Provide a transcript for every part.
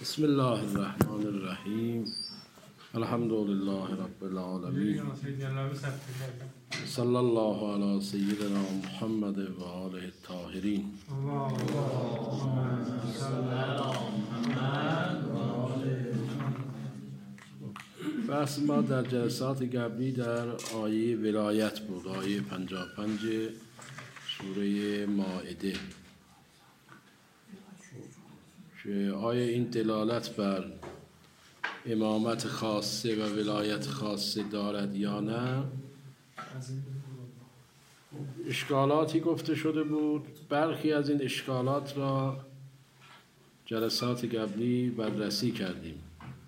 بسم الله الرحمن الرحیم. الحمد لله رب العالمین. صلی الله علی سیدنا محمد و آله الطاهرین. بحث ما در جلسات قبلی در آیه ولایت بود، آیه 55 سوره مائده، که آیا این دلالت بر امامت خاصه و ولایت خاصه دارد یا نه. اشکالاتی گفته شده بود، برخی از این اشکالات را جلسات قبلی بررسی کردیم.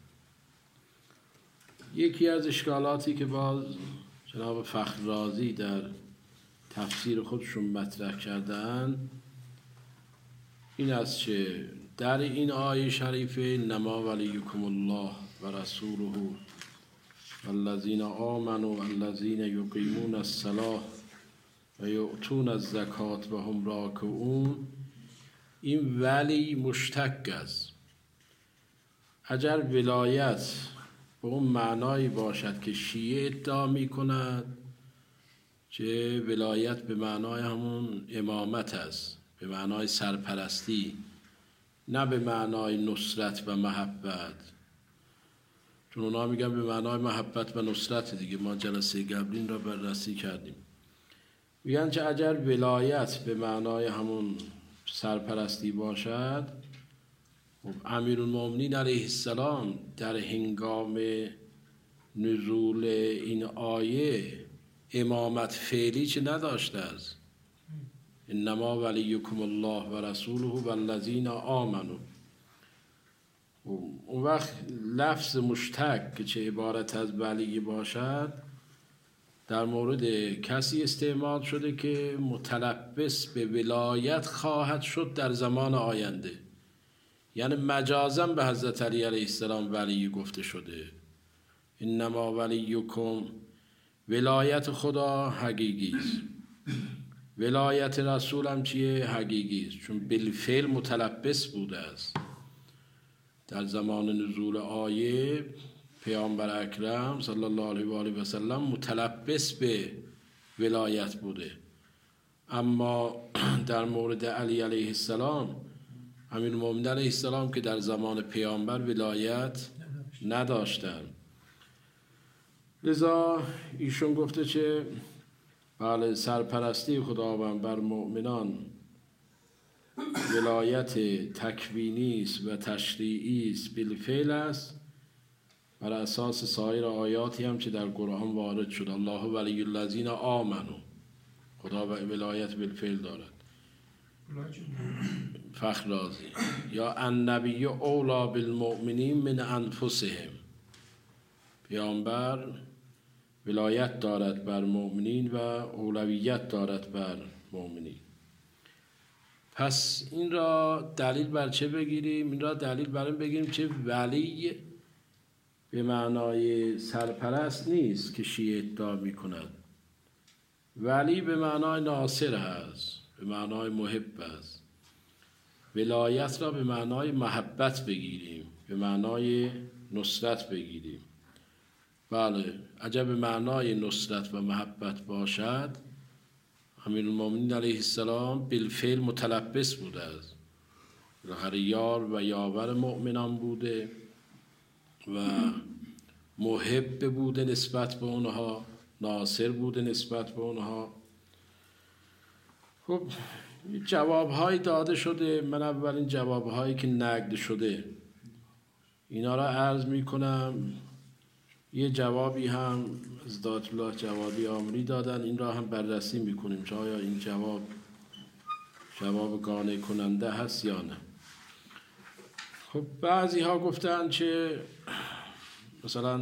یکی از اشکالاتی که باز جناب فخررازی در تفسیر خودشون مطرح کردن این است که در این آیه شریفه انما ولیکم الله و رسوله والذین آمنوا والذین یقیمون الصلاة و یؤتون الزکاة و هم راکعون، این ولی مشتق است. اگر ولایت به اون معنایی باشد که شیعه ادعا می کند که ولایت به معنای همون امامت است، به معنای سرپرستی، نه به معنای نصرت و محبت، چون اونا میگن به معنای محبت و نصرت دیگه. ما جلسه قبلی را بررسی کردیم. میگن که اگر ولایت به معنای همون سرپرستی باشد، امیرالمومنین علیه السلام در هنگام نزول این آیه امامت فعلی چه نداشته است. انما ولیکم الله و رسوله والذین آمنوا. اون وقت لفظ مشتق که چه عبارت از ولی باشد در مورد کسی استعمال شده که متلبس به ولایت خواهد شد در زمان آینده، یعنی مجازاً به حضرت علی علیه السلام ولی گفته شده. انما ولیکم، ولایت خدا حقیقی است، ولایت رسول هم چیه؟ حقیقی است، چون بالفعل متلبس بوده است. در زمان نزول آیه پیامبر اکرم صلی الله علیه و آله و سلم متلبس به ولایت بوده، اما در مورد علی علیه السلام، امیرالمومنین علیه السلام که در زمان پیامبر ولایت نداشتند، لذا ایشون گفته که بله، سرپرستی خداوند بر مؤمنان ولایت تکوینی است و تشریعی است، بالفعل است، بر اساس سایر آیاتی هم که در قرآن وارد شد. الله ولی الذین آمنوا، خدا ولایت بالفعل دارد. فخررازی یا النبی اولی بالمؤمنین من انفسهم، پیامبر ولایت دارد بر مؤمنین و اولویت دارد بر مؤمنین. پس این را دلیل بر چه بگیریم؟ این را دلیل بر این بگیریم که ولی به معنای سرپرست نیست که شیعه ادعا می کند. ولی به معنای ناصر هست، به معنای محب است. ولایت را به معنای محبت بگیریم، به معنای نصرت بگیریم. بله، اگر به معنای نصرت و محبت باشد، امیرالمومنین علیه السلام بالفعل متلبس بوده است، بالاخره یار و یاور مؤمنان بوده و محب بوده نسبت به اونها، ناصر بوده نسبت به اونها. خب جوابهایی داده شده. من اولین جوابهایی که نقد شده اینا را عرض می کنم. یه جوابی هم از دایة الله جوادی آمری دادن، این را هم بررسی میکنیم که آیا این جواب قانع کننده هست یا نه. خب بعضی ها گفتن که مثلا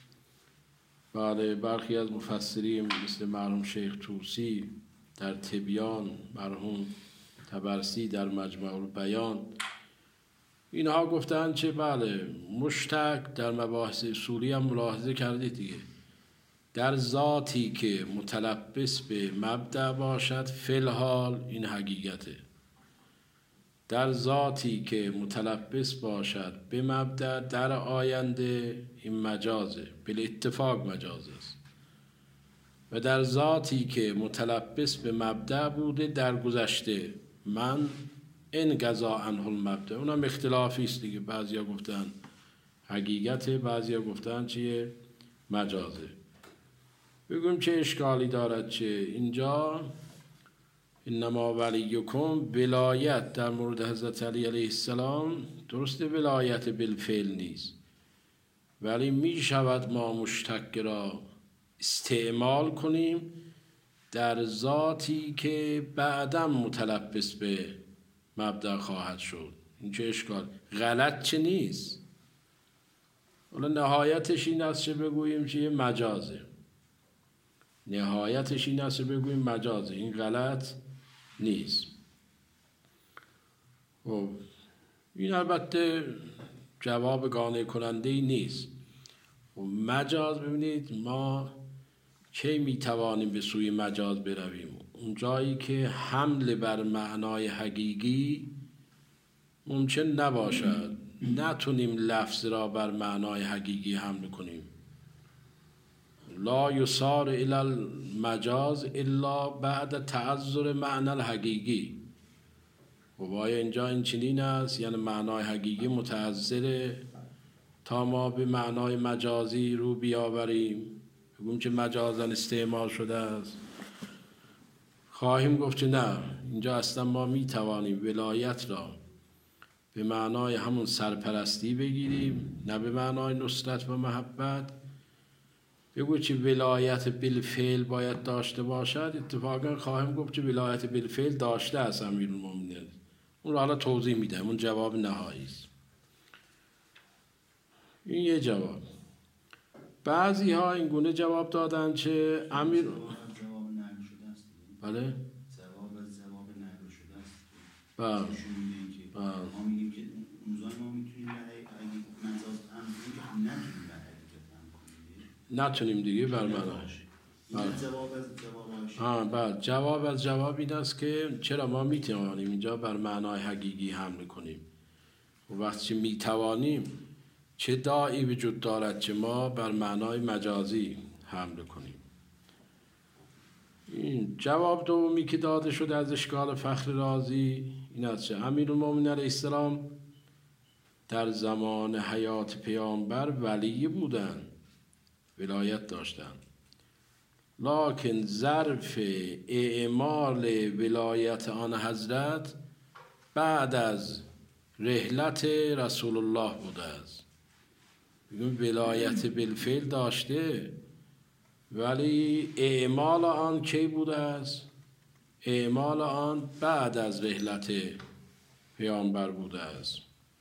برخی از مفسرین مثل مرحوم شیخ طوسی در تبیان، مرحوم طبرسی در مجمع البیان، اینها گفتن که بله، مشتق در مباحث اصولی هم ملاحظه کردید دیگه، در ذاتی که متلبس به مبدأ باشد فی الحال این حقیقته. در ذاتی که متلبس باشد به مبدأ در آینده، این مجازه، بالاتفاق مجاز است. و در ذاتی که متلبس به مبدأ بوده در گذشته، من این قضا عنه المبدأ، اونم اختلافی است دیگه، بعضیا گفتن حقیقت، بعضیا گفتن چیه؟ مجازه. بگویم چه اشکالی دارد چه اینجا انما ولیکم، ولایت در مورد حضرت علی علیه السلام درسته ولایت بالفعل نیست، ولی می شود ما مشتق را استعمال کنیم در ذاتی که بعدم متلبس به مبدأ خواهد شد. این چه اشکال؟ غلط چه نیست. حالا نهایتش این است چه بگوییم چیه؟ مجازه. نهایتش این است چه بگوییم مجازه. این غلط نیست. خب این البته جواب قانع کننده ای نیست. خب مجاز، ببینید ما کی میتوانیم به سوی مجاز برویم؟ اون جایی که حمل بر معنای حقیقی ممکن نباشد، نتونیم لفظ را بر معنای حقیقی حمل کنیم. لا یصار الی المجاز الا بعد تعذر معنی الحقیقی. و آیا اینجا این چنین است؟ یعنی معنای حقیقی متعذره تا ما به معنای مجازی رو بیاوریم، بگویم که مجازن استعمال شده است. خواهیم گفت که نه، اینجا اصلا ما میتوانیم ولایت را به معنای همون سرپرستی بگیریم، نه به معنای نصرت و محبت. بگو که ولایت بالفعل باید داشته باشد، اتفاقا خواهیم گفت که ولایت بالفعل داشته است امیرالمومنین. اون را حالا توضیح میدم، اون جواب نهایی است. این یه جواب. بعضی ها این گونه جواب دادن که امیر جواب نقل شده است. بله؟ جواب نقل شده است. بله. ما میگیم که موضوع ما میتونیم اگه مجاز هم نتونیم دیگه بر معنای. جواب از جواب این است که چرا ما میتوانیم اینجا بر معنای حقیقی حمل کنیم. و وقتی میتوانیم چه داعی وجود دارد که ما بر معنای مجازی حمل کنیم. این جواب دومی که داده شده از اشکال فخر رازی این است که امیرالمومنین علیه السلام در زمان حیات پیامبر ولی بودن، ولایت داشتن، لکن ظرف اعمال ولایت آن حضرت بعد از رحلت رسول الله بوده است. بگیم ولایت بالفعل داشته، ولی اعمال آن کی بوده است؟ اعمال آن بعد از رحلت پیامبر بوده است.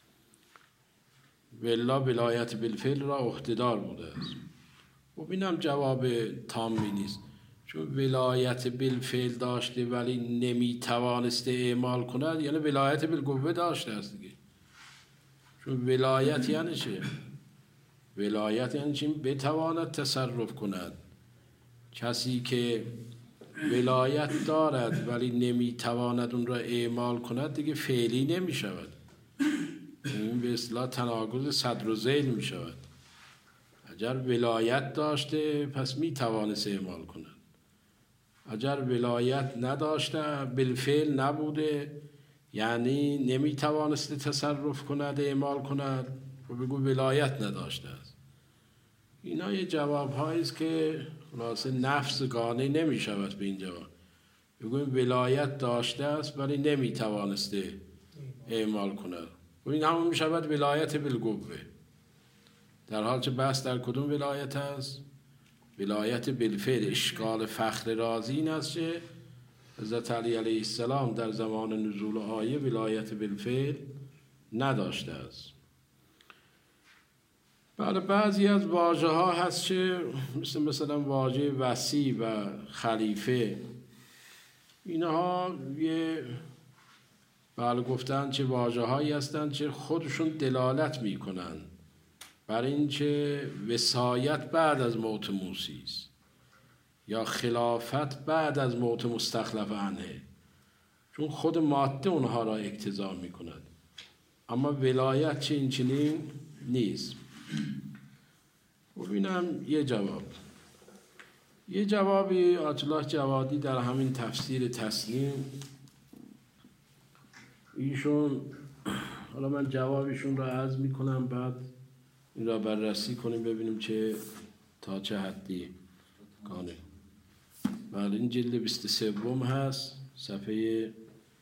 والله ولایت بالفعل را عهده‌دار بوده است. و اینم جواب تامی نیست، چون ولایت بالفعل داشته ولی نمیتوانسته اعمال کند، یعنی ولایت بالقوه داشته است دیگه. چون ولایت یعنی چه؟ ولایت یعنی چی؟ بتواند تصرف کند. کسی که ولایت دارد ولی نمیتواند اون را اعمال کند دیگه فعلی نمی شود. این به اصطلاح تناقض صدر و ذیل می شود. اگر ولایت داشته پس می توانست اعمال کند، اگر ولایت نداشته بالفعل نبوده یعنی نمی توانست تصرف کند اعمال کند و بگو ولایت نداشته است. اینا یه جواب هایی است که خلاصه نفس قانع نمی شود به این جواب. بگویم ولایت داشته است ولی نمی توانسته اعمال کند و این همون می شود ولایت بالقوه، در حال که بحث در کدوم ولایت است؟ ولایت بالفعل. اشکال فخر رازی این است که حضرت علی علیه السلام در زمان نزول آیه ولایت بالفعل نداشته است. بله بعضی از واژه ها هست که مثلا واژه وصی و خلیفه، اینها یه بله گفتن چه واژه هایی هستند که خودشون دلالت می کنن بر این که وصایت بعد از موت موسی است یا خلافت بعد از موت مستخلف عنه. چون خود ماده اونها را اقتضا می کند. اما ولایت چه این چنین نیست. ببینم یه جوابی آیت الله جوادی در همین تفسیر تسنیم ایشون، حالا من جوابشون را عرض میکنم، بعد این را بررسی کنیم ببینیم تا چه حدی کانه. بله، این جلد 23 هست، صفحه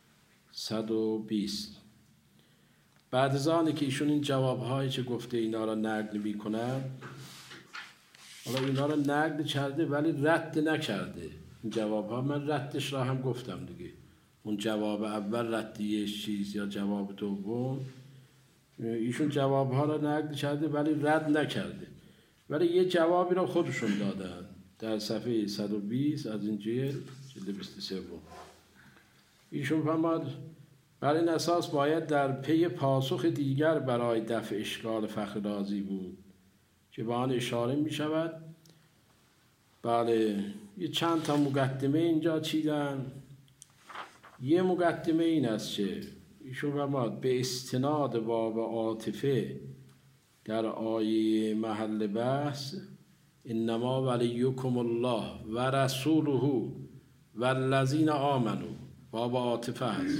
120. بعد از آنی که ایشون این جوابهایی که گفته اینا را نقل میکنن، حالا اینا را نقل کرده ولی رد نکرده. این جوابها من ردش را هم گفتم دیگه. اون جواب اول ردیش چیز یا جواب دوم، ایشون جوابها را نقل کرده ولی رد نکرده، ولی یه جوابی را خودشون دادن در صفحه 120 از این جلد 23. ایشون فرمود بر این اساس باید در پی پاسخ دیگر برای دفع اشکال فخر رازی بود که به آن اشاره می شود. بله، یه چند تا مقدمه اینجا چیدن. یه مقدمه این است که ایشون فرمود به استناد باب عاطفه در آیه محل بحث انما ولیکم الله و رسوله والذین آمنوا، باب عاطفه هست.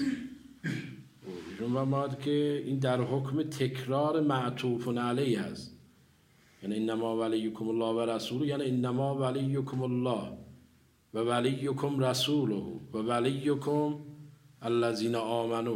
ایشون فرمود که این در حکم تکرار معطوف علیه هست، یعنی انما ولیکم الله و رسوله، یعنی انما ولیکم الله و ولیکم رسوله و ولیکم الذین آمنوا.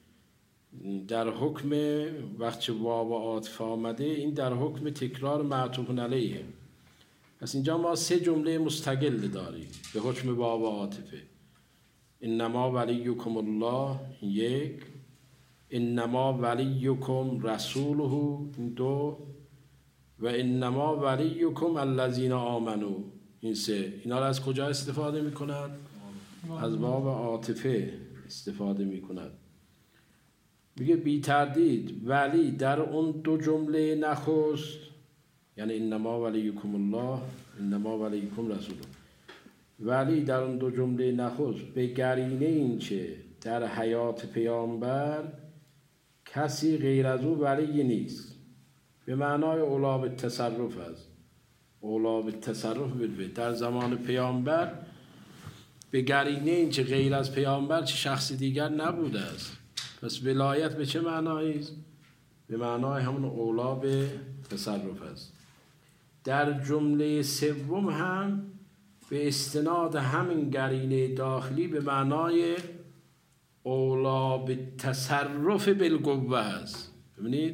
در حکم وقتی باب عاطفه آمده، این در حکم تکرار معطوف علیه. پس اینجا ما 3 جمله مستقل داریم به حکم باب عاطفه. انما ولیکم الله 1، انما ولیکم رسوله 2، و انما ولیکم الذین آمنوا 3. اینا را از کجا استفاده میکنند؟ از باب عاطفه استفاده میکنند. میگه بی تردید ولی در اون 2 جمله نخست، یعنی انما ولیکم الله انما ولیکم رسوله، ولی در اون 2 جمله نخست به قرینه این که در حیات پیامبر کسی غیر از او ولی نیست، به معنای اولا به تصرف است. اولا به تصرف بده در زمان پیامبر، به قرینه این که غیر از پیامبر چه شخص دیگر نبوده است. پس ولایت به چه معنایی است؟ به معنای همون اولا به تصرف است. در جمله سوم هم به استناد همین قرینه داخلی به معنای اولا به تصرف بالقوه است. ببینید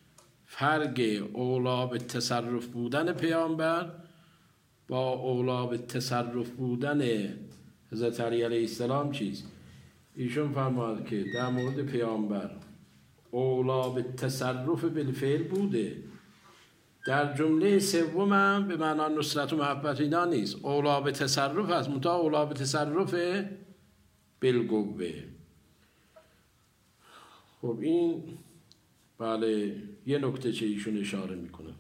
فرق اولا به تصرف بودن پیامبر با اولا به تصرف بودن حضرت علی علیه السلام چیست؟ ایشون فرمود که در مورد پیامبر اولا به تصرف بالفعل بوده. در جمله سوم هم به معنی نصرت و محبت اینا نیست، اولا به تصرف است، منتها اولا به تصرف بالقوه. خب این بله یه نکته چه ایشون اشاره میکنه.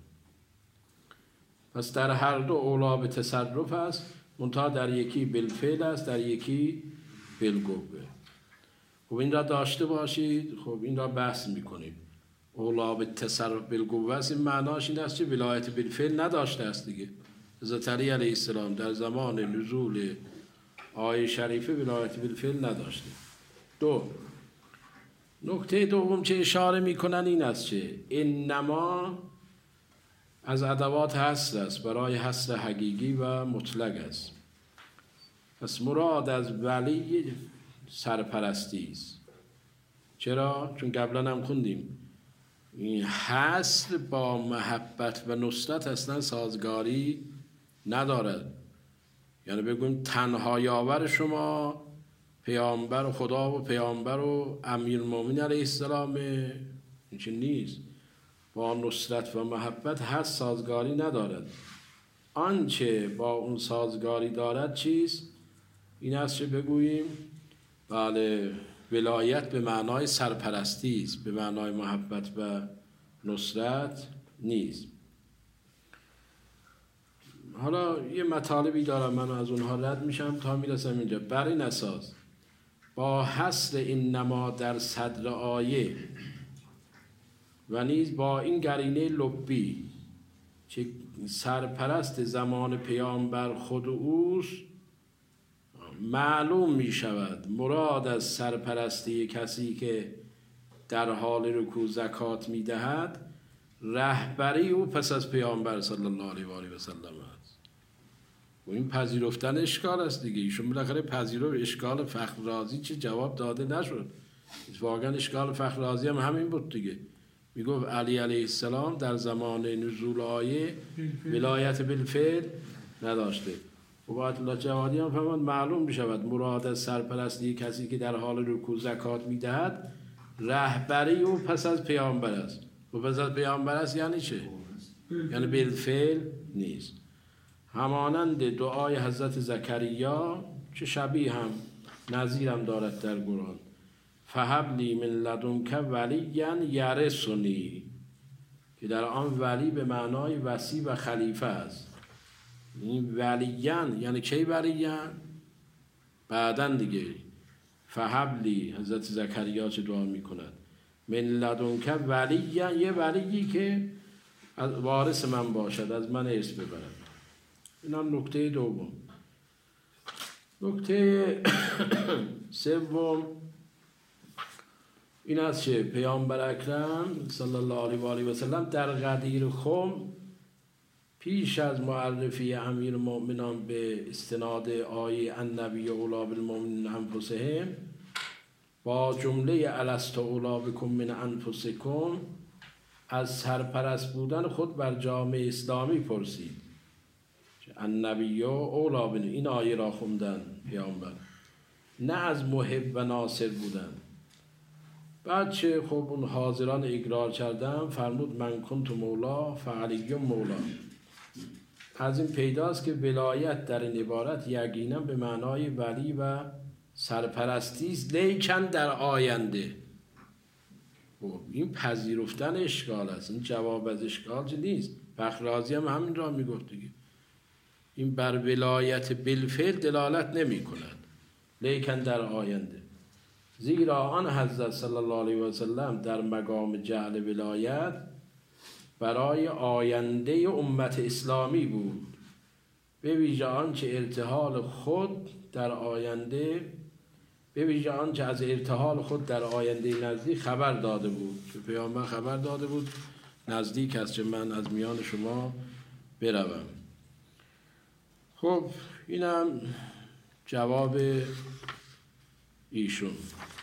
پس در هر 2 اولا به تصرف است، منتها در یکی بالفعل است، در یکی بالقوه. خب این را داشته باشید. خب این را بحث میکنیم. اولا به تصرف بالقوه است، این معناش این است که ولایت بالفعل نداشته است دیگه. حضرت علی علیه السلام در زمان نزول آیه شریفه ولایت بالفعل نداشته. 2 نکته دوم چه اشاره میکنن این است که انما از ادوات حصر است، برای حصر حقیقی و مطلق است. پس مراد از ولی سرپرستی است. چرا؟ چون قبلا هم خوندیم این حصر با محبت و نصرت اصلا سازگاری ندارد. یعنی بگویم تنها یاور شما پیامبر و خدا و پیامبر و امیرالمومنین علیه السلام، این چه نیست. با نصرت و محبت هست سازگاری ندارد. آنچه با اون سازگاری دارد چیست؟ این است که بگوییم بله ولایت به معنای سرپرستی است، به معنای محبت و نصرت نیست. حالا یه مطالبی دارم، من از اونها رد میشم تا میرسم اینجا. بر این اساس با حصر اینما در صدر آیه و نیز با این قرینه لبی که سرپرست زمان پیامبر خود اوست، معلوم می شود مراد از سرپرستی کسی که در حال رکوع زکات می دهد رهبری او پس از پیامبر صلی الله علیه و آله و سلم است. و این پذیرفتن اشکال است دیگه. ایشون بالاخره پذیرفت اشکال فخر رازی چه جواب داده نشد. واقعا اشکال فخر رازی هم همین بود دیگه. میگفت علی علیه السلام در زمان نزول آیه ولایت بالفعل نداشته. و باید الله جوادی هم فرمود معلوم بشود مراد از سرپرستی کسی که در حال رکوع زکات میدهد رهبری او پس از پیامبر است. و پس از پیامبر است یعنی چه؟ یعنی بالفعل نیست. همانند دعای حضرت زکریا که شبیه هم نظیر هم دارد در قرآن، فهب لی من لدنک ولیا یرثنی، که در آن ولی به معنای وصی و خلیفه است. این ولیان یعنی کی ولیان؟ بعدن دیگه. فهب لی، حضرت زکریا چه دعا میکند؟ من لدنک ولیان، یه ولیی که وارث من باشد، از من ارث ببرد. این هم نکته دوم. نکته سوم این است که پیامبر اکرم صلی الله علیه و آله و سلم در غدیر خم پیش از معرفی امیر المؤمنان به استناد آیه النبی اولی بالمؤمنین انفسهم با جمله الست اولی بکم من انفسکم از سرپرست بودن خود بر جامعه اسلامی پرسید. النبی اولی بالمؤمنین، این آیه را خوندن پیامبر، نه از محب و ناصر بودن. بعد چه خب اون حاضران اقرار کردن، فرمود من کنت مولا فعلی مولا. از این پیداست که ولایت در این عبارت یقینا به معنای ولی و سرپرستی است، لیکن در آینده. این پذیرفتن اشکال است، این جواب از اشکال نیست. فخر رازی هم همین را میگفت دیگه. این بر ولایت بالفعل دلالت نمی کند، لیکن در آینده. زیرا آن حضرت صلی الله علیه و سلم در مقام جعل ولایت برای آینده امت اسلامی بود، به ویژه آنچه ارتحال خود در آینده، به ویژه آنچه از ارتحال خود در آینده نزدیک خبر داده بود. که پیامبر خبر داده بود نزدیک است که من از میان شما بروم. خب اینم جواب ایشون.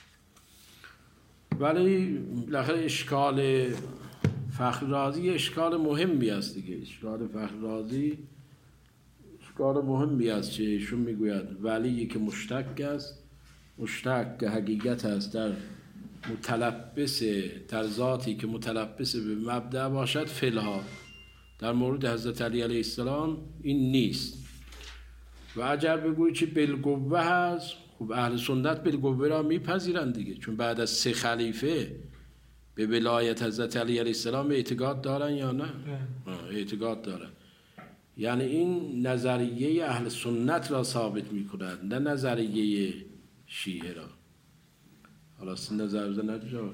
ولی بالاخره اشکال فخر رازی اشکال مهمی است دیگه. اشکال فخر رازی اشکال مهمی است که ایشون میگوید ولی که مشتق است، مشتق که حقیقت است در متلبس، در ذاتی که متلبس به مبدأ باشد فلها. در مورد حضرت علی علیه السلام این نیست. و اگر بگویی که بالقوه هست، خب اهل سنت بالقوه را میپذیرند دیگه، چون بعد از 3 خلیفه به ولایت حضرت علی علیه السلام اعتقاد دارن یا نه؟ اعتقاد دارن. یعنی این نظریه اهل سنت را ثابت میکنند، نه نظریه شیعه را. حالا نظر بزنید جواب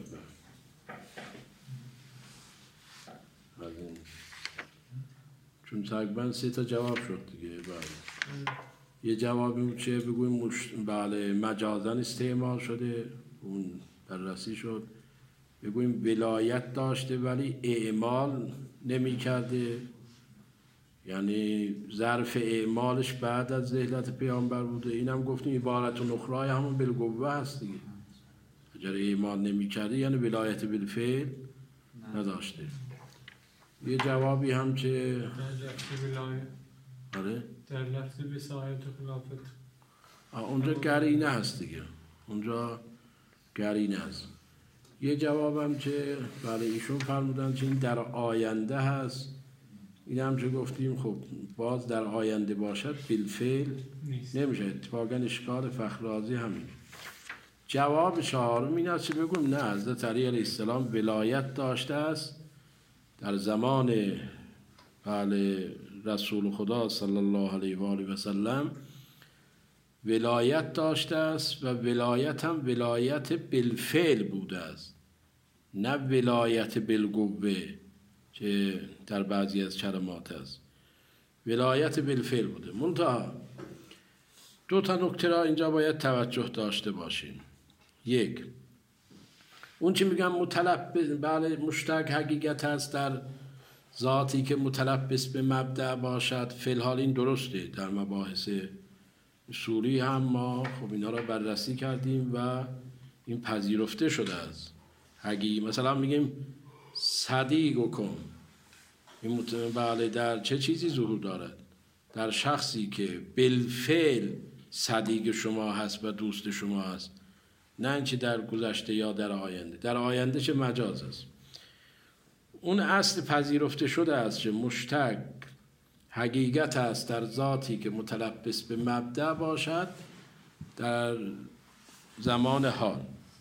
چون تقریبا 3 تا جواب شد دیگه. یه جوابی بود چه بگویم بله مجازن استعمال شده، اون بررسی شد. بگویم ولایت داشته ولی اعمال نمی کرده، یعنی ظرف اعمالش بعد از رحلت پیامبر بوده. اینم گفتیم عبارت اخرای همون بالقوه هست دیگه. اگر اعمال نمی کرده یعنی ولایت بالفعل نداشته. یه جوابی هم چه آره در لفظ وصایت و خلافت اونجا قرینه هست دیگه، اونجا قرینه هست. یه جوابم که برای ایشون فرمودن که این در آینده هست. این هم که گفتیم خب باز در آینده باشد بالفعل نمیشه. اتفاقا اشکال فخر رازی همین. جواب 4 این است که بگم نه، حضرت علی علیه السلام ولایت داشته است در زمان رسول خدا صلی الله علیه و آله و سلم ولایت داشته است و ولایت هم ولایت بالفعل بوده است، نه ولایت بالقوه که در بعضی از کلمات است. ولایت بالفعل بوده. منتها دو تا نکته را اینجا باید توجه داشته باشیم. یک، اون چی میگم متلبس، بله مشتق حقیقت هست در ذاتی که متلبس به مبدأ باشد. فی الحال این درسته، در مباحث اصولی هم ما خب اینا را بررسی کردیم و این پذیرفته شده است. مثلا میگیم صدیقکم، این بله در چه چیزی ظهور دارد؟ در شخصی که بالفعل صدیق شما هست و دوست شما هست، نه اینکه در گذشته یا در آینده. در آینده چه مجاز است. اون اصل پذیرفته شده است که مشتق حقیقت است در ذاتی که متلبس به مبدأ باشد در زمان حال.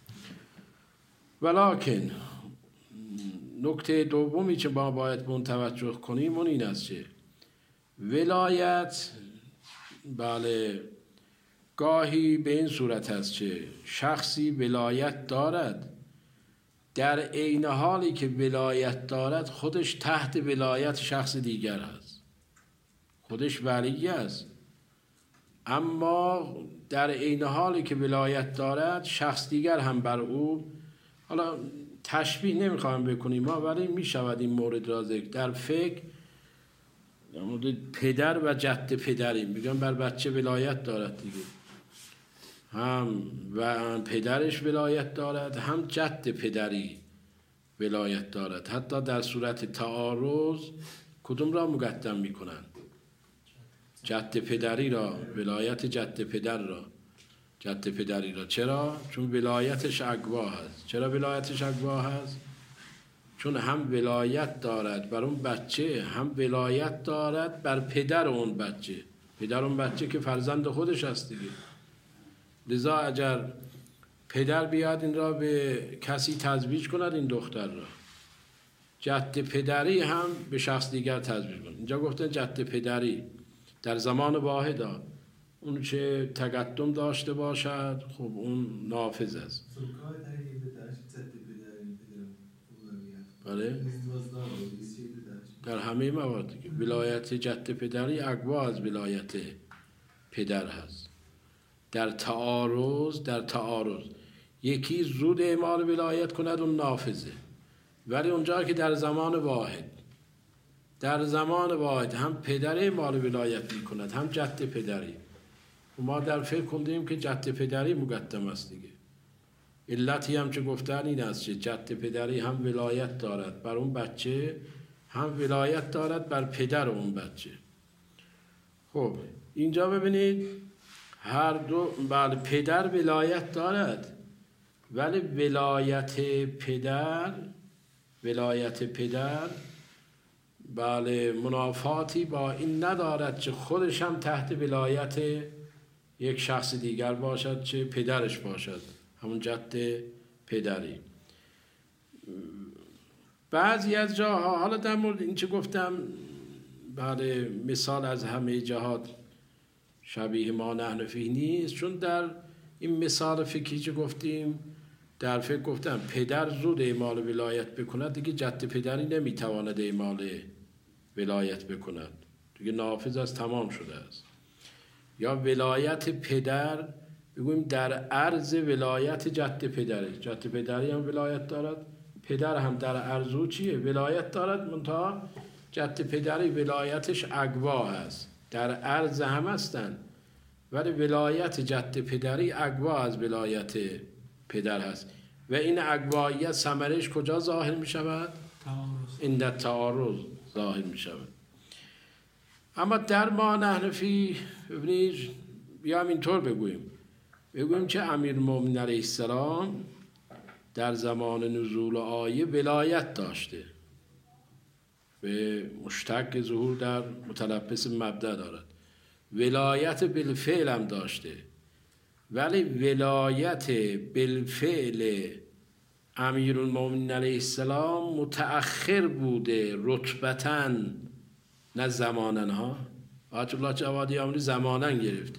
ولکن نکته دومی که ما باید به توجه کنیم اون این است که ولایت بله گاهی به این صورت است که شخصی ولایت دارد، در عین حالی که ولایت دارد خودش تحت ولایت شخص دیگر است، خودش ولی است، اما در عین حالی که ولایت دارد شخص دیگر هم بر او، حالا تشبیه نمیخوایم بکنیم ما، ولی میشود این مورد را ذکر در فقه در مورد پدر و جد پدری میگن بر بچه ولایت دارد دیگه، هم و پدرش ولایت دارد هم جد پدری ولایت دارد. حتی در صورت تعارض کدوم را مقدم میکنن؟ جد پدری را، ولایت جد پدر را، جد پدری را. چرا؟ چون ولایتش اقوا هست. چرا ولایتش اقوا هست؟ چون هم ولایت دارد بر اون بچه، هم ولایت دارد بر پدر اون بچه. پدر اون بچه که فرزند خودش هست دیگه. لذا اگر پدر بیاد این را به کسی تزویج کند این دختر را، جد پدری هم به شخص دیگر تزویج کند. اینجا گفتن جد پدری در زمان واحد ها. اون چه تقدم داشته باشد خب اون نافذ است. بله در همه موارد دیگه ولایت جد پدری اقوا از ولایت پدر هست. در تعارض یکی زود اعمال ولایت کند اون نافذه، ولی اونجا که در زمان واحد هم پدر اعمال ولایت می کند هم جد پدری. ما در فقه خوندیم که جد پدری مقدم است دیگه. علتی هم که گفتن این است که جد پدری هم ولایت دارد بر اون بچه، هم ولایت دارد بر پدر اون بچه. خب اینجا ببینید هر دو، بله پدر ولایت دارد، ولی ولایت پدر بله منافاتی با این ندارد که خودش هم تحت ولایت یک شخص دیگر باشد که پدرش باشد، همون جد پدری. بعضی از جاها، حالا در مورد این چه گفتم بله مثال از همه جهات شبیه ما نحن فیه نیست، چون در این مثال فقهی که گفتیم در فقه گفتم پدر زود اعمال ولایت بکند دیگه جد پدری نمیتواند اعمال ولایت بکند دیگه، نافذ از تمام شده است. یا ولایت پدر بگویم در عرض ولایت جد پدری، جد پدری هم ولایت دارد، پدر هم در عرض او چیه؟ ولایت دارد، منتها جد پدری ولایتش اقوا هست، در عرض هم هستند ولی ولایت جد پدری اقوا از ولایت پدر هست و این اقواییت ثمرش کجا ظاهر می شود؟ این در تعارض ظاهر می شود. اما در ما نحن فیه ببینید بیام اینطور بگوییم که امیرالمومنین علیه السلام در زمان نزول آیه ولایت داشته، به مشتق ظهور در متلبس مبدأ دارد، ولایت بالفعل هم داشته، ولی ولایت بالفعل امیرالمومنین علیه السلام متأخر بوده رتبتاً نه زمانن ها. آیت الله جوادی آمدی زمانن گرفته،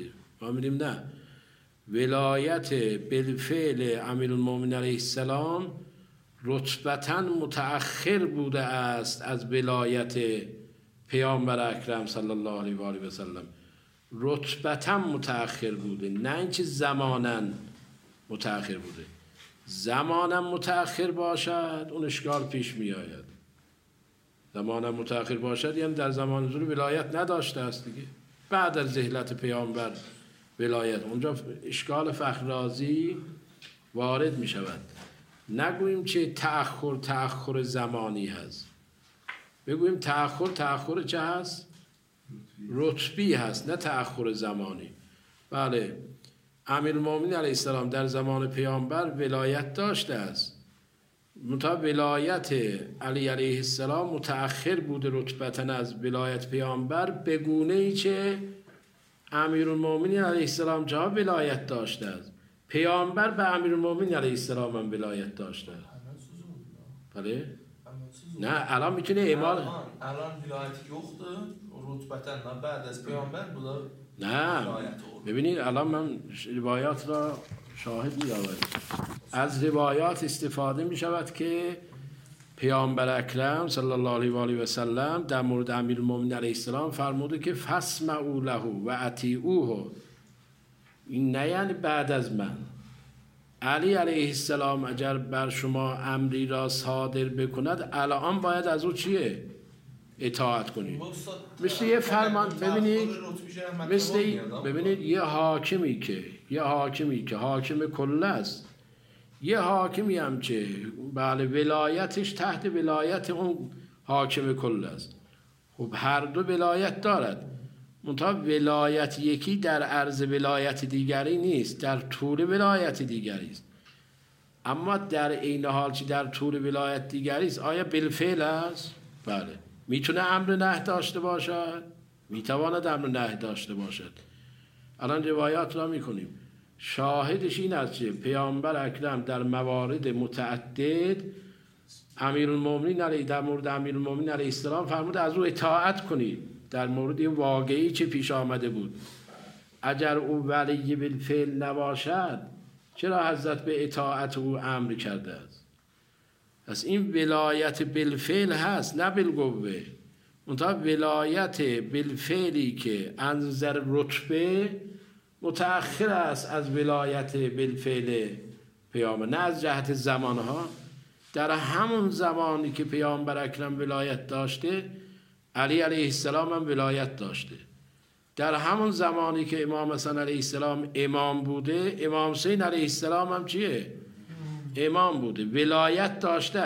ما می‌گیم نه، ولایت بالفعل امیرالمومنین علیه السلام رتبتاً متأخر بوده است از ولایت پیامبر اکرم صلی الله علیه و آله و سلم. رتبتاً متأخر بوده، نه اینکه زماناً متأخر بوده. زماناً متأخر باشد اون اشکال پیش می آید. زماناً متأخر باشد یعنی در زمان نزول ولایت نداشته است دیگه، بعد از رحلت پیامبر ولایت، اونجا اشکال فخررازی وارد می شود. نگوییم که تأخر زمانی هست، بگوییم تأخر چه هست؟ رتبی هست، نه تأخر زمانی. بله، امیرالمومنین علیه السلام در زمان پیامبر ولایت داشته است، منتها ولایت علی علیه السلام متأخر بوده رتبتاً از ولایت پیامبر، به گونه‌ای که امیرالمومنین علیه السلام جا ولایت داشته است، پیامبر به امیرالمومنین علیه السلام هم ولایت داشته است. بله؟ نه الان میتونه اعمال الان ولایت یخته رتبتاً نه بعد از پیامبر بوده. نه ببینید الان من روایات را شاهد می‌آورم، از روایات استفاده می شود که پیامبر اکرم صلی الله علیه و آله و سلم در مورد امیرالمومنین علیه السلام فرموده که فاسمعوا له و اطیعوه. این نه یعنی بعد از من. علی علیه السلام اگر بر شما امری را صادر بکند الان باید از او چیه؟ اطاعت کنید. مثل یه فرمان، ببینید یه حاکمی که حاکم کل است، یه حاکمی هم که بله ولایتش تحت ولایت اون حاکم کل است. خب هر دو ولایت دارد، منتها ولایت یکی در عرض ولایت دیگری نیست، در طول ولایت دیگری است. اما در این حال که در طول ولایت دیگری است، آیا بالفعل است؟ بله. میتونه امر نهی داشته باشد؟ میتواند امر نهی داشته باشد. الان روایات را میکنیم، شاهدش این است که پیامبر اکرم در موارد متعدد امیرالمومنین علیه در مورد امیرالمومنین علیه السلام فرمود از او اطاعت کنید در مورد واقعی که پیش آمده بود. اگر او ولی بالفعل نباشد چرا حضرت به اطاعت او امر کرده است؟ پس این ولایت بالفعل هست نه بالقوه. منتها ولایت بالفعلی که انظر رتبه متأخر است از ولایت بالفعل پیامبر، نه از جهت زمانها. در همون زمانی که پیامبر اکرم ولایت داشته، علی علیه السلام هم ولایت داشته. در همون زمانی که امام حسن علیه السلام امام بوده، امام حسین علیه السلام هم چیه؟ امام بوده، ولایت داشته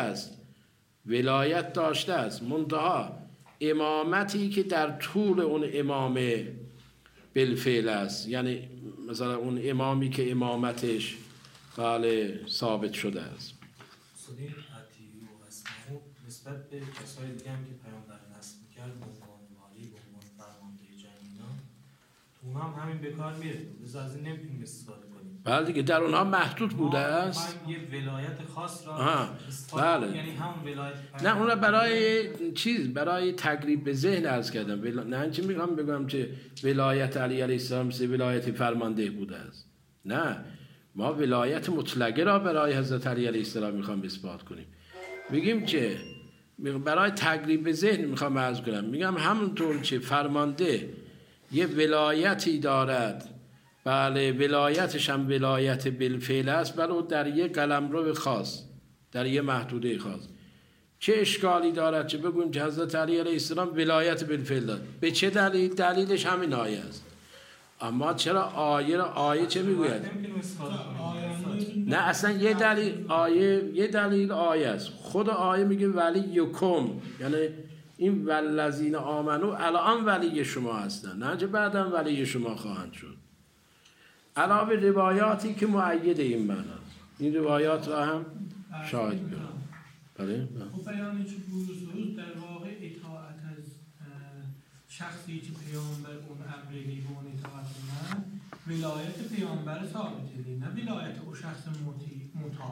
است. منتها امامتی که در طول اون امام بالفعل است، یعنی مثلا اون امامی که امامتش بله ثابت شده است. صدیق عطیبی و اسمعو نسبت به کسای دیگه هم که پیامبر نصب کرد به عنوان والی، به عنوان فرمانده جنگینا، اونها هم همین به کار میره، لذا از این نمیتونیم استفاده کنیم. بله دیگه در اونها محدود بوده است. یه ولایت خاص را بله. یعنی همون ولایت نه اون را برای تقریب به ذهن عرض کردم. نه اینکه میگم بگم که ولایت علی علیه السلام مثل ولایت فرمانده بوده است. نه، ما ولایت مطلقه را برای حضرت علی علیه السلام میخوام اثبات کنیم. میگیم که برای تقریب به ذهن میخوام عرض کنم، میگم همونطور که فرمانده یه ولایتی دارد، بله ولایتش هم ولایت بالفعل است، بله در یه قلمرو خاص، در یه محدوده خاص. چه اشکالی دارد چه بگویم که حضرت علی علیه السلام ولایت بالفعل داد؟ به چه دلیل؟ دلیلش همین آیه است. اما چرا آیه چه میگوید؟ نه اصلا یه دلیل آیه است. خود آیه میگه ولی یکم، یعنی این والذین آمنو الان ولی شما هستن، نه که بعداً ولی شما خواهند شد. علاوه روایاتی که مؤید این معناست، این روایات را هم شاهد بیارم. بله؟ خب بیان چه بروز در واقع اطاعت از شخصی که پیامبر اون امر نیبون اطاعت من ولایت پیامبر ثابته دی، نه ولایت او شخص مطاع.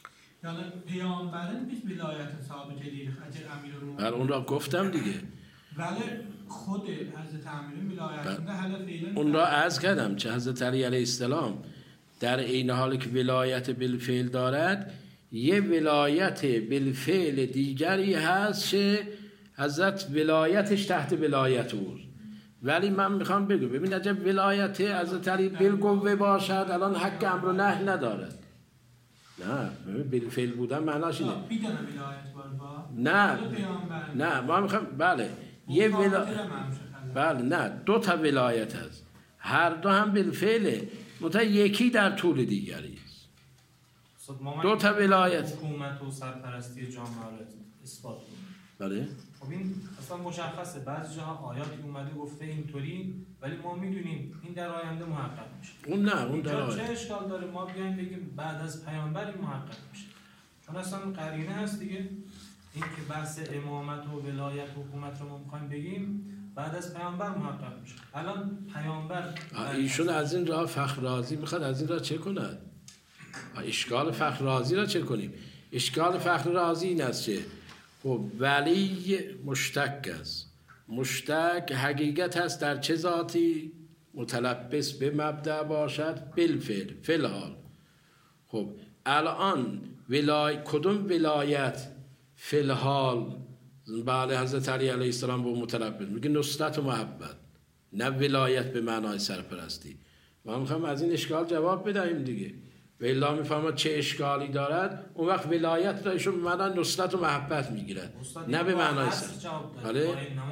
یعنی پیامبرن بیش ولایت ثابته دی. اجر امیرالمومنین اون را گفتم دیگه. ولی خود حضرت امیرالمومنین ولایتشون حالا فعلا اون را عرض کردم چه حضرت علی علیه السلام در این حالی که ولایت بالفعل دارد یه ولایت بالفعل دیگری هست که حضرت ولایتش تحت ولایت اوست. ولی من میخوام بگم ببین عجب ولایت حضرت علی بالقوه باشد الان حق امر و نهی ندارد. نه بالفعل بودن معناش اینه. میدونه ولایت باربا؟ نه ما میخوام بله یه بله نه دو تا ولایت هست هر دو هم بالفعله منتها یکی در طول دیگری است. دو تا ولایت حکومت و سرپرستی جامعه را اثبات کنه. بله خب این اصلا مشخصه بعضی جاها آیاتی اومده گفته اینطوری ولی ما میدونیم این در آینده محقق میشه. اون نه اون در آینده چه اشکال داره ما بیایم بگیم بعد از پیامبر این محقق میشه؟ چون اصلا قرینه هست دیگه این که بحث امامت و ولایت و حکومت رو ما میخوایم بگیم بعد از پیامبر محقق میشه. الان پیامبر ایشون از این راه فخر رازی میخواد از این راه چه کند؟ اشکال فخر رازی را چه کنیم؟ اشکال فخر رازی این است که خب ولی مشتق است. مشتق حقیقت هست در چه ذاتی؟ متلبس به مبدأ باشد بالفعل فی الحال. خب الان کدوم ولایت فی الحال بله حضرت علی علیه السلام با متلبس میگه نصرت و محبت نه ولایت به معنای سرپرستی. ما میخوایم از این اشکال جواب بدهیم دیگه. و الا میفهمد چه اشکالی دارد اون وقت ولایت را ایشون به معنای نصرت و محبت میگیرد نه به معنای بله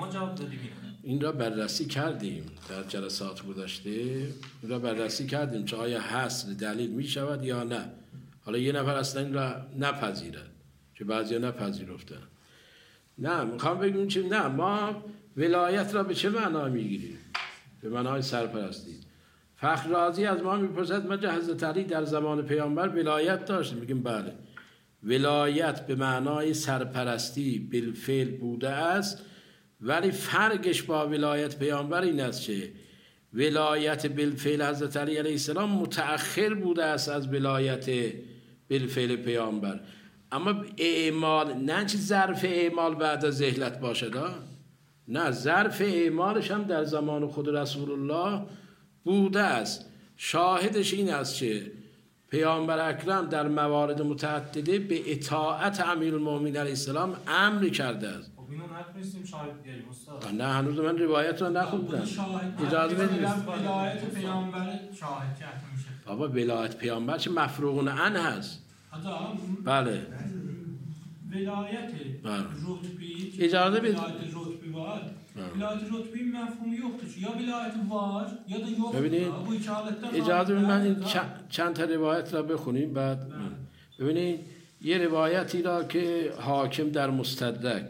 این را بررسی کردیم در جلسات گذشته. این را بررسی کردیم چه آیا حصر دلیل میشود یا نه. حالا یه نفر اصلا این را نپذیرد که بعضیا نپذیرفتن. نه میخوام بگیم چه نه ما ولایت را به چه معنا میگیریم؟ به معنای سرپرستی. فخر رازی از ما میپرسد مگه حضرت علی در زمان پیامبر ولایت داشت؟ میگیم بله ولایت به معنای سرپرستی بالفعل بوده است ولی فرقش با ولایت پیامبر این است که ولایت بالفعل حضرت علی علیه السلام متأخر بوده است از ولایت بالفعل پیامبر. اما اعمال نه چه ظرف اعمال بعد از رحلت باشد نه ظرف اعمالش هم در زمان خود رسول الله بوده است. شاهدش این است که پیامبر اکرم در موارد متعدده به اطاعت امیرالمومنین علیه السلام امر کرده است. خب اینو نتونستیم شاهد بیاریم استاد. نه هنوز من روایت رو نخوندم. اجازه بدید. ولایت پیامبر شاهد کرده میشه. بابا ولایت پیامبر چه مفروغ عنه هست. بله. ولایت رتبی اجازه بدید. ولایت رتبی وار. ولایت رتبی مفهومی یختش یا ولایت وار یا دو یخت. ببینید اجازه بدید من این چند تا روایت را بخونیم بعد. ببینید یه روایتی را که حاکم در مستدرک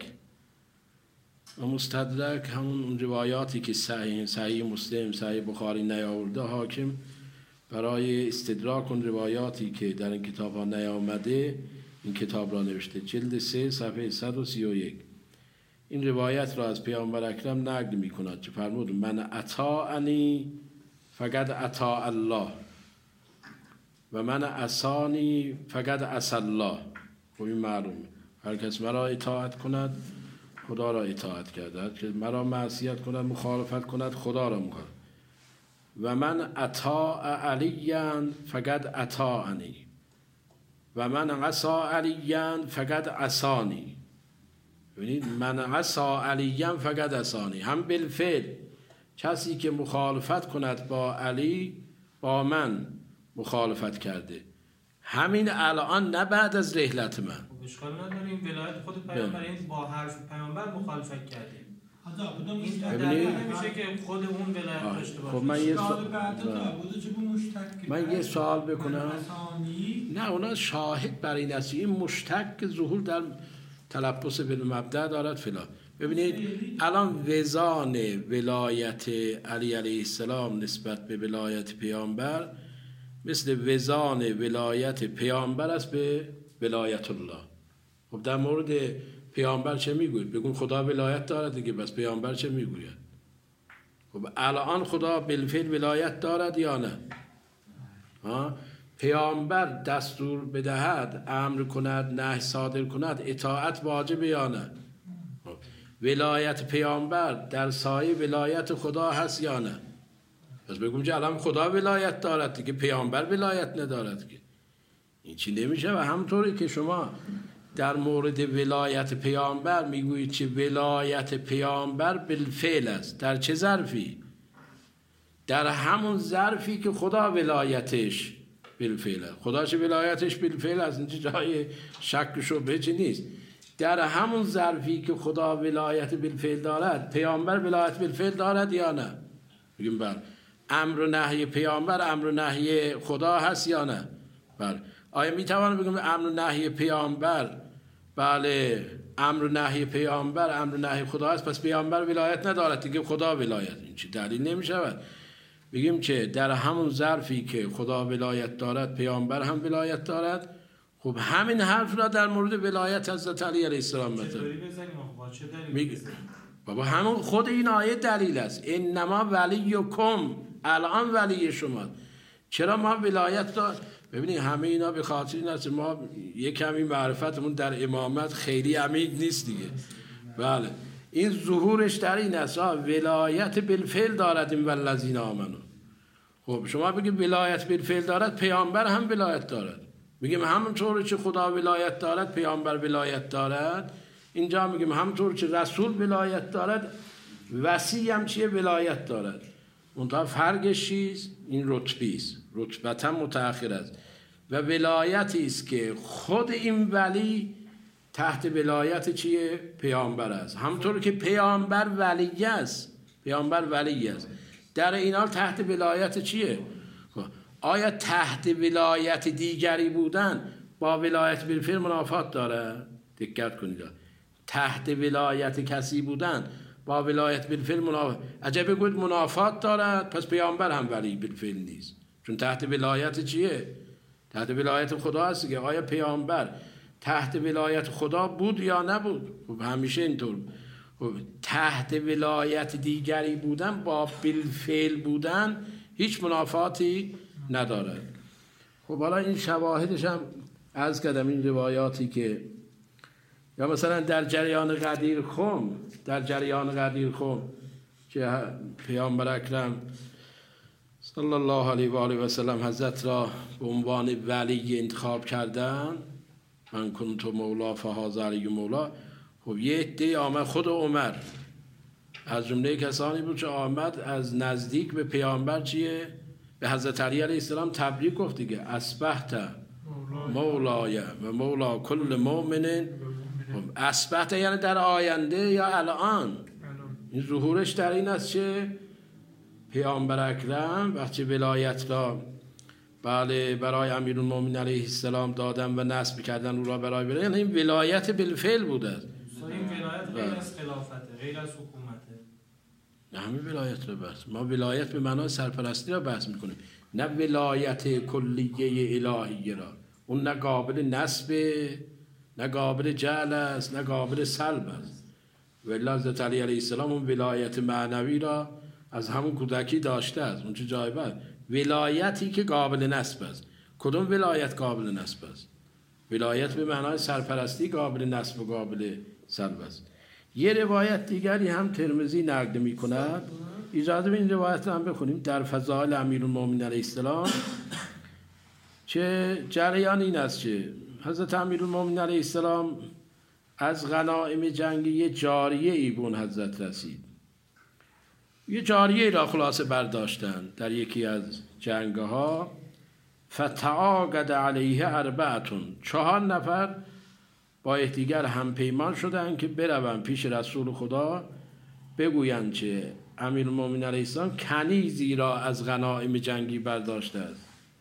و مستدرک همون روایاتی که صحیح مسلم صحیح بخاری نیاورده حاکم برای استدراک اون روایاتی که در این کتاب ها نیامده این کتاب را نوشته جلد 3 صفحه 131. این روایت را از پیامبر اکرم نقل می کند که فرمود من اطاعنی فقط اطاع الله و من عصانی فقط عصی الله. خب این معلومه هر کس مرا اطاعت کند خدا را اطاعت کرده، که مرا معصیت کند مخالفت کند خدا را مخالفت. و من اطاع علیاً فقط اطاعنی و من عصا علیاً فقط عصانی. ببینید من عصا علیاً فقط عصانی هم بالفعل کسی که مخالفت کند با علی با من مخالفت کرده. همین الان نه بعد از رحلت من. اشکال نداریم ولایت خود پیامبر این با حرف پیامبر مخالفت کردیم. این دلیل نمیشه که خود اون ولایت داشته باشه. خب من یه سوال بکنم. نه اونا شاهد بر این است این مشتق ظهور در تلبس به مبدأ دارد فلان. ببینید الان وزان ولایت علی علیه السلام نسبت به ولایت پیامبر مثل وزان ولایت پیامبر است به ولایت الله. خب در مورد پیامبر چه میگوید؟ بگون خدا ولایت دارد دیگه، بس پیامبر چه میگوید؟ خب الان خدا بالفعل ولایت دارد یا نه؟ پیامبر دستور بدهد امر کند نهی صادر کند اطاعت واجب یا نه؟ ولایت پیامبر در سایه ولایت خدا هست یا نه؟ پس بگم که الان خدا ولایت دارد که پیامبر ولایت ندارد که این چی نمیشه. و همطوری که شما در مورد ولایت پیامبر میگویید که ولایت پیامبر بالفعل است. در چه ظرفی؟ در همون ظرفی که خدا ولایتش بالفعل است. خدا چه ولایتش بالفعل است، اینجا جای شک و شبهه چی نیست. در همون ظرفی که خدا ولایت بالفعل دارد، پیامبر ولایت بالفعل دارد یا نه؟ بگیم بله. امر و نهی پیامبر امر و نهی خدا هست یا نه؟ بله. آیا میتوانم بگم امر و نهی پیامبر بله امر و نهی پیامبر امر و نهی خدا هست، پس پیامبر ولایت ندارد دیگه خدا ولایت؟ این چی دلیل نمیشود. بگیم که در همون ظرفی که خدا ولایت دارد پیامبر هم ولایت دارد. خب همین حرف را در مورد ولایت حضرت علی علیه السلام چطوری بزنیم آقا؟ چه دلیل؟ بابا همون خود این آیه دلیل است. انما ولیکم، الان ولی شما. چرا ما ولایت دار؟ ببینید همه اینا به خاطر این است ما یک کمی معرفتمون در امامت خیلی عمیق نیست دیگه. بله این ظهورش در این است ولایت بالفعل دارد این والذین آمنو. خب شما بگید ولایت بالفعل دارد، پیامبر هم ولایت دارد. میگیم همونطور که خدا ولایت دارد پیامبر ولایت دارد. اینجا میگیم همونطور که رسول ولایت دارد وصی هم چیه ولایت دارد. منتها فرقش چیست؟ این رتبی است، رتبتا متأخر است و ولایتی است که خود این ولی تحت ولایت چیه؟ پیامبر است. همونطور که پیامبر ولی است، پیامبر ولی است، در این حال تحت ولایت چیه؟ آیا تحت ولایت دیگری بودن با ولایت بالفعل منافات داره؟ دقت کنید، تحت ولایت کسی بودن با ولایت بالفعل منافات، عجب بگوید منافات دارد، پس پیامبر هم ولی بالفعل نیست، چون تحت ولایت چیه؟ تحت ولایت خدا هست که آیا پیامبر تحت ولایت خدا بود یا نبود؟ خب همیشه اینطور. خب تحت ولایت دیگری بودن با بالفعل بودن هیچ منافاتی ندارد. خب حالا این شواهدش هم عرض کردم، این روایاتی که یا مثلا در جریان غدیر خم که پیامبر اکرم صلی الله علیه و آله و سلم حضرت را به عنوان ولی انتخاب کردن، من کنت مولا فهذا علی مولا. خب یه عده آمد، خود عمر از جمله کسانی بود که آمد از نزدیک به پیامبر چیه؟ به حضرت علی علیه السلام تبریک گفت دیگه، اصبحت مولای و مولا کل مؤمن. اصبحت یعنی در آینده یا الان. این ظهورش در این است که پیامبر اکرم وقتی ولایت را بله برای امیرالمومنین علیه السلام دادن و نصب کردن او را برای بره، یعنی این ولایت بالفعل بوده است. این ولایت غیر از خلافته، غیر از حکومته. نه همین ولایت رو بحث، ما ولایت به معنای سرپرستی را بحث میکنیم، نه ولایت کلیه الهی را. اون نه قابل نصب، نه قابل جعل است، نه قابل سلب است. ولی حضرت علی علیه السلام اون ولایت معنوی را از همون کودکی داشته است. اون چه جای بعد ولایتی که قابل نصب است. کدوم ولایت قابل نصب است؟ ولایت به معنای سرپرستی قابل نصب و قابل سلب است. یه روایت دیگری هم ترمذی نقل می‌کند، اجازه به این روایت رو هم بخونیم. در فضائل امیرالمومنین علیه السلام چه جریان این است که حضرت امیرالمومنین علیه السلام از غنایم جنگی یه جاریه ای به اون حضرت رسید. یه جاریه را خلاصه برداشتن در یکی از جنگها. فتعاقد علیه اربعتون، 4 نفر با یکدیگر هم پیمان شدند که بروند پیش رسول خدا بگویند که امیرالمومنین علیه السلام کنیزی را از غنایم جنگی برداشته است.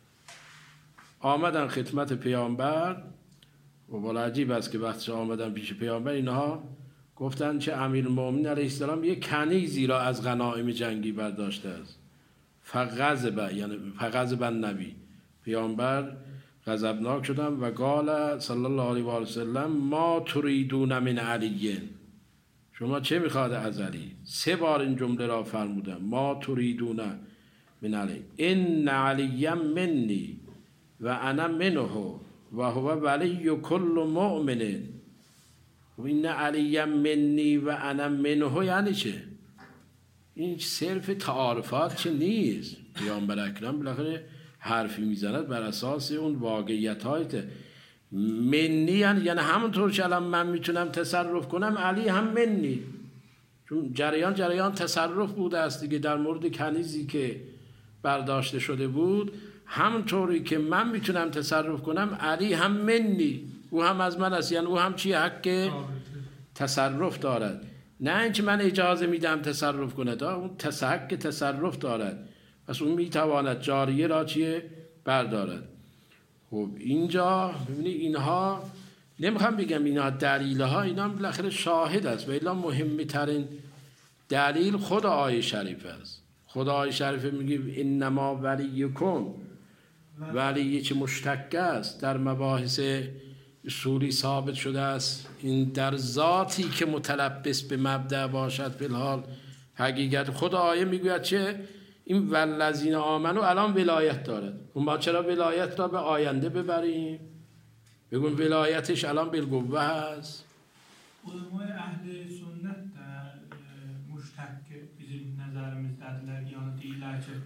آمدن خدمت پیامبر و بالا عجیب است که وقتی آمدن پیش پیامبر اینها گفتند که امیرالمومنین علیه السلام یک کنیزی را از غنایم جنگی برداشته است. فغضب، یعنی فغضب النبی، پیامبر غضبناک شدن و قال صلی الله علیه و آله وسلم ما تریدون من علی، شما چه میخواد از علی؟ 3 بار این جمله را فرمودن، ما تریدون من علی، ان علی منی و انا منه و هو ولی کل مؤمن. و این علی منی و انا منه یعنی چه؟ این صرف تعارفات چه نیست. پیامبر اکرم بالاخره حرفی میزند بر اساس اون واقعیت های منی یعنی همونطور که الان من میتونم تصرف کنم، علی هم منی، چون جریان تصرف بوده است دیگه در مورد کنیزی که برداشته شده بود. همونطوری که من میتونم تصرف کنم، علی هم منی، او هم از من است، یعنی او هم چی حق تصرف دارد، نه اینکه من اجازه میدم تصرف کند، اون حق تصرف دارد، پس اون میتواند جاریه را چیه بردارد. خب اینجا ببینید اینها نمیخوام بگم اینا دلیل ها، اینا بالاخره شاهد است و الا مهمترین دلیل خود آیه شریف است. خود آیه شریف میگه انما ولیکم، ولی چه مشتق است در مباحث اصولی ثابت شده است، این در ذاتی که متلبس به مبدأ باشد فی الحال حقیقت. خود آیه میگوید چه؟ این والذین آمنو الان ولایت دارد. ما چرا ولایت را به آینده ببریم؟ بگون ولایتش الان بالقوه هست. علمای اهل سنت در مشتق bizim nazarımızda dediler yani değiller ki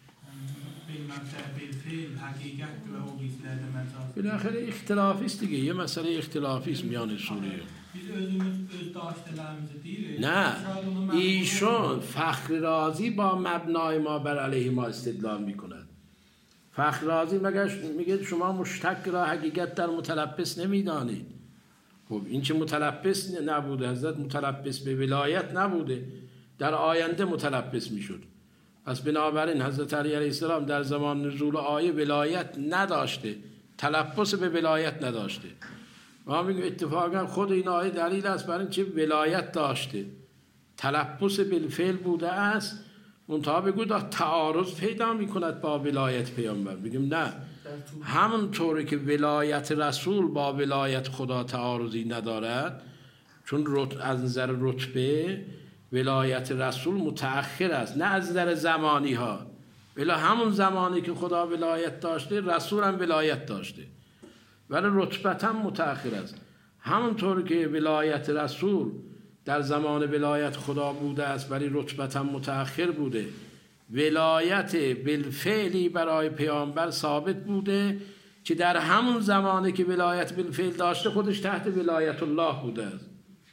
بالفعل حقیقت و او bizlerde məcaz. بالاخره اختلافی است دیگه، یه مسئله اختلافی است میان سوریه. Biz özümüz öz daştelerimizi deyirik. نه ایشون فخر رازی با مبنای ما بر علیه ما استدلال میکند. فخر رازی میگه شما مشتق را حقیقت در متلبس نمیدانید. خب این چه متلبس نبوده، حضرت متلبس به ولایت نبوده، در آینده متلبس میشد. پس بنابراین حضرت علی علیه السلام در زمان نزول آیه ولایت نداشته، تلبس به ولایت نداشته. ما میگیم اتفاقا خود این آیه دلیل است برای اینکه ولایت داشته، تلبس بالفعل بوده است، منتها بگو تعارض پیدا میکند با ولایت پیامبر. بگیم نه، همونطوری که ولایت رسول با ولایت خدا تعارضی ندارد، چون از نظر رتبه ولایت رسول متأخر است، نه از نظر زمانی ها، ولی همون زمانی که خدا ولایت داشته رسول هم ولایت داشته، ولی رتبتا متأخر است. همونطور که ولایت رسول در زمان ولایت خدا بوده است ولی رتبتا متأخر بوده، ولایت بالفعلی برای پیامبر ثابت بوده که در همون زمانی که ولایت بالفعل داشته خودش تحت ولایت الله بوده است.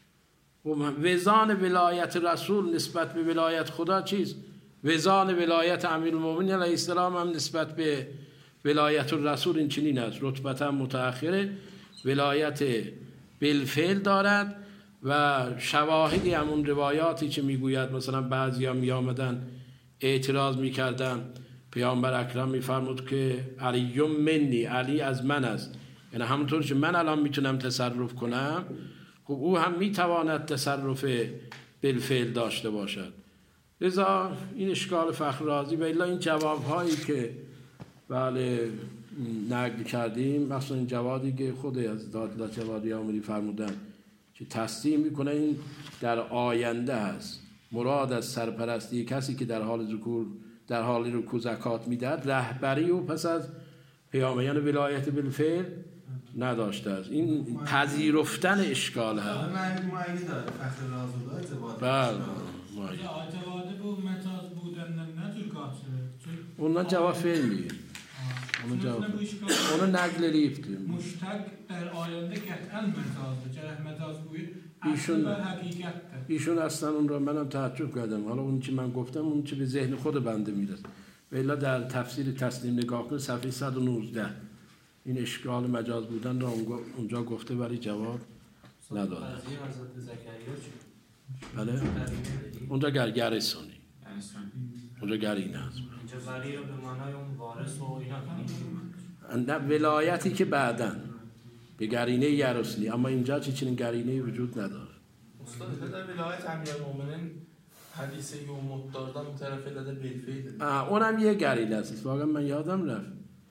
وزان ولایت رسول نسبت به ولایت خدا چیست؟ وزان ولایت امیرالمومنین علیه السلام هم نسبت به ولایت الرسول این چنین است، رتبتا متأخره، ولایت بالفعل دارد. و شواهدی همون روایاتی که میگوید مثلا بعضی ها می آمدن اعتراض میکردن، پیامبر اکرم میفرمود که علی منی، علی از من است، یعنی همونطور که من الان میتونم تصرف کنم، خب او هم میتواند تصرف بالفعل داشته باشد. لذا این اشکال فخر رازی و الا این جوابهایی که بله نقل کردیم، مثلا این جوابی که خود از دادلا جوادی آمدی فرمودن که تصدیق میکنه این در آینده هست. مراد از سرپرستی کسی که در حال رکوع زکات میدهد رهبری و پس از پیامبران ولایت بالفعل نداشته است. این پذیرفتن اشکال هست. معینی داره فخر رازو داره. بله اعتقاده به مجاز بودن نجور اونا جواب فعل میگه، اونا نقل ریفتیم. مشتق در آینده قطعا مجاز بود، ایشون اصلا اون را منم تعجب کردم. حالا اون چی من گفتم اون چی به ذهن خود بنده میرسه. و الا در تفسیر تسلیم نگاه کن صفحه 119 این اشکال مجاز بودن را اونجا گفته ولی جواب نداده. بله اونجا گرسونی، اونجا گرینه هست. اینجا ولی رو به معنای اون وارث و اینا نه ولایتی که بعداً به گرینه یرسنی، اما اینجا چنین گرینه‌ای وجود نداره. استاد در ولایت امیرالمومنین حدیث یوم داردن طرف داده بالفعل، اونم یه گرینه است، واقعا من یادم رفت.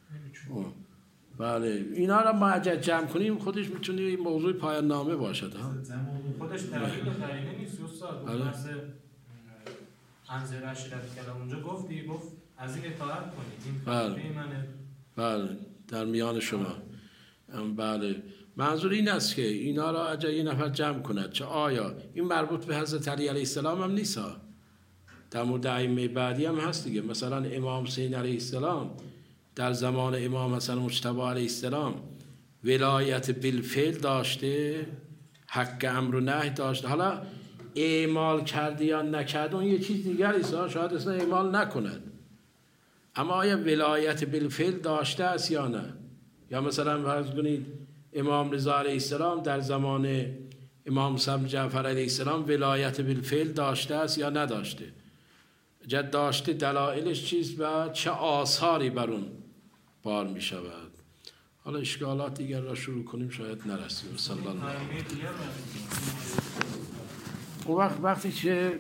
بله اینا را ما اگر جمع کنیم خودش میتونه این موضوع پایان نامه باشد ها. خودش دلیل و قرینه نیست استاد. اون بحث انزل عشیرت کلام اونجا گفت از این اطاعت کنید، این بله در میان شما. بله منظور این است که اینا را اگر یه نفر جمع کند چه آیا این مربوط به حضرت علی علیه السلام هم نیست ها، در مورد ائمه بعدی هم هست دیگه. مثلا امام حسین علیه السلام در زمان امام حسن مجتبی علیه السلام ولایت بالفعل داشته، حق امر و نهی داشته. حالا اعمال کرده یا نکرده اون یه چیز دیگری است، شاید اصلا اعمال نکند، اما آیا ولایت بالفعل داشته است یا نه؟ یا مثلا فرض کنید امام رضا علیه السلام در زمان امام حسن جعفر علیه السلام ولایت بالفعل داشته است یا نداشته؟ اگر داشته دلایلش چیست و چه آثاری بر اون بار می شود؟ حالا اشکالات دیگر را شروع کنیم شاید نرسیم. صلی الله علیه و آله. وقتی که